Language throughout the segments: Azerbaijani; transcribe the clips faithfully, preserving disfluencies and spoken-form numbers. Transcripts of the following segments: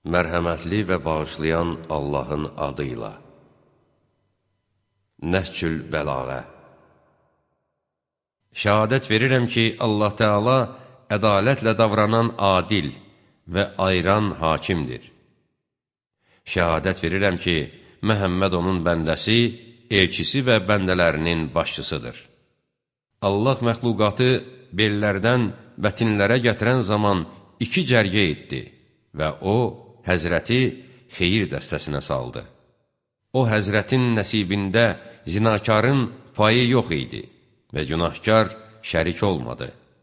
Mərhəmətli və bağışlayan Allahın adıyla. Nəhcül Bəlağə. Şəhadət verirəm ki, Allah Teala ədalətlə davranan adil və ayıran hakimdir. Şəhadət verirəm ki, Məhəmməd onun bəndəsi, elçisi və bəndələrinin başçısıdır. Allah məxluqatı bellərdən bətinlərə gətirən zaman iki cərgə etdi və o, Həzrəti xeyir dəstəsinə saldı. O, Həzrətin nəsibində zinakarın payı yox idi və günahkar şərik olmadı.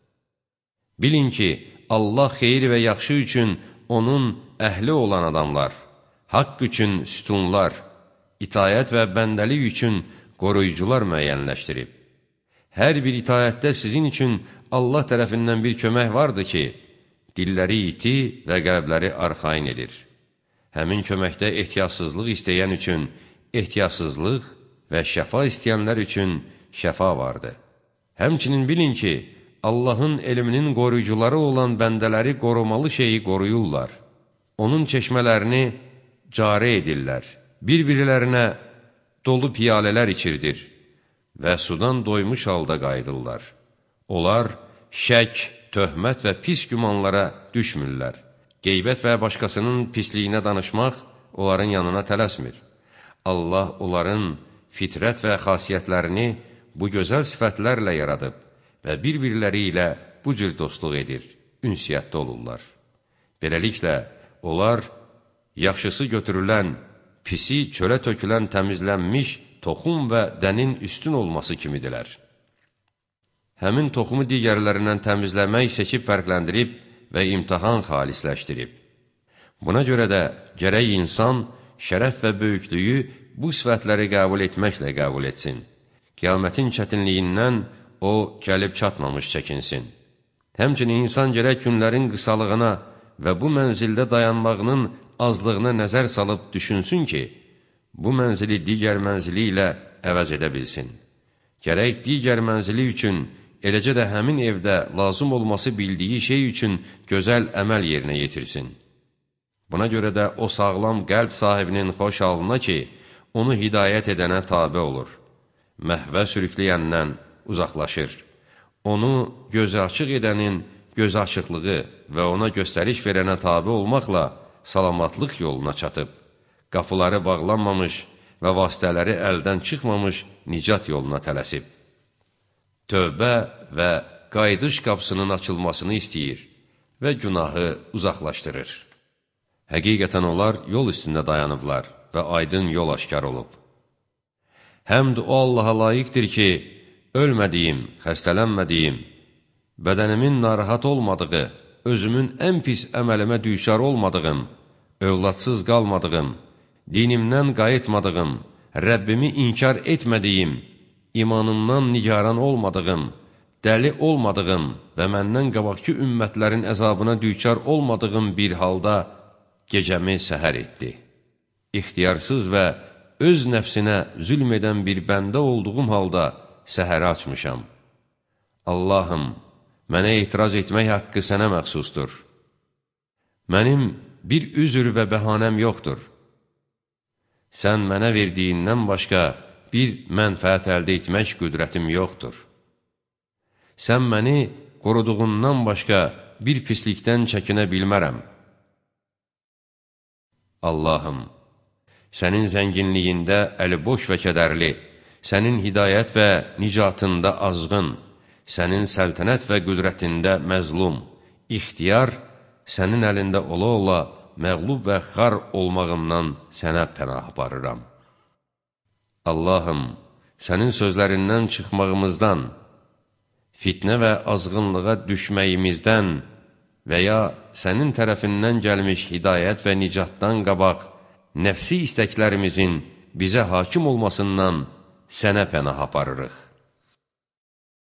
Bilin ki, Allah xeyir və yaxşı üçün onun əhli olan adamlar, haqq üçün sütunlar, itayət və bəndəlik üçün qoruyucular müəyyənləşdirib. Hər bir itayətdə sizin üçün Allah tərəfindən bir kömək vardır ki, dilləri iti və qəlbləri arxain edir. Həmin köməkdə ehtiyatsızlıq istəyən üçün ehtiyatsızlıq və şəfa istəyənlər üçün şəfa vardır. Həmçinin bilin ki, Allahın elminin qoruyucuları olan bəndələri qorumalı şeyi qoruyurlar. Onun çeşmələrini cari edirlər, bir-birlərinə dolu piyalələr içirdir və sudan doymuş halda qayıdırlar. Onlar şək, töhmət və pis gümanlara düşmürlər. Qeybət və başqasının pisliyinə danışmaq onların yanına tələsmir. Allah onların fitrət və xasiyyətlərini bu gözəl sifətlərlə yaradıb və bir-birləri ilə bu cür dostluq edir, ünsiyyətdə olurlar. Beləliklə, onlar yaxşısı götürülən, pisi çölə tökülən təmizlənmiş toxum və dənin üstün olması kimidirlər. Həmin toxumu digərlərindən təmizləmək seçib fərqləndirib və imtahan xalisləşdirib. Buna görə də gərək insan şərəf və böyüklüyü bu sifətləri qəbul etməklə qəbul etsin. Qiyamətin çətinliyindən o gəlib çatmamış çəkinsin. Həmçinin insan gərək günlərin qısalığına və bu mənzildə dayanmağının azlığına nəzər salıb düşünsün ki, bu mənzili digər mənzili ilə əvəz edə bilsin. Gərək digər mənzili üçün, eləcə də həmin evdə lazım olması bildiyi şey üçün gözəl əməl yerinə yetirsin. Buna görə də o sağlam qəlb sahibinin xoş halına ki, onu hidayət edənə tabe olur. Məhvə sürükləyəndən uzaqlaşır. Onu gözü açıq edənin gözü açıqlığı və ona göstəriş verənə tabe olmaqla salamatlıq yoluna çatıb, qapıları bağlanmamış və vasitələri əldən çıxmamış nicat yoluna tələsib. Tövbə və qayıdış qapısının açılmasını istəyir və günahı uzaqlaşdırır. Həqiqətən onlar yol üstündə dayanıblar və aydın yol aşkar olub. Həmd o Allaha layiqdir ki, ölmədiyim, xəstələnmədiyim, bədənimin narahat olmadığı, özümün ən pis əməlimə düşar olmadığım, övladsız qalmadığım, dinimdən qayıtmadığım, Rəbbimi inkar etmədiyim, imanımdan nigaran olmadığım, dəli olmadığım və məndən qabaqki ümmətlərin əzabına düçar olmadığım bir halda gecəmi səhər etdi. İxtiyarsız və öz nəfsinə zülm edən bir bəndə olduğum halda səhəri açmışam. Allahım, mənə etiraz etmək haqqı sənə məxsusdur. Mənim bir üzr və bəhanəm yoxdur. Sən mənə verdiyindən başqa bir mənfəət əldə etmək qüdrətim yoxdur. Sən məni qoruduğundan başqa bir pislikdən çəkinə bilmərəm. Allahım, sənin zənginliyində əliboş və kədərli, sənin hidayət və nicatında azğın, sənin səltənət və qüdrətində məzlum, ixtiyar sənin əlində ola-ola məğlub və xar olmağımdan sənə pənah aparıram. Allahım, sənin sözlərindən çıxmağımızdan, fitnə və azğınlığa düşməyimizdən və ya sənin tərəfindən gəlmiş hidayət və nicatdan qabaq nəfsi istəklərimizin bizə hakim olmasından sənə pənah aparırıq.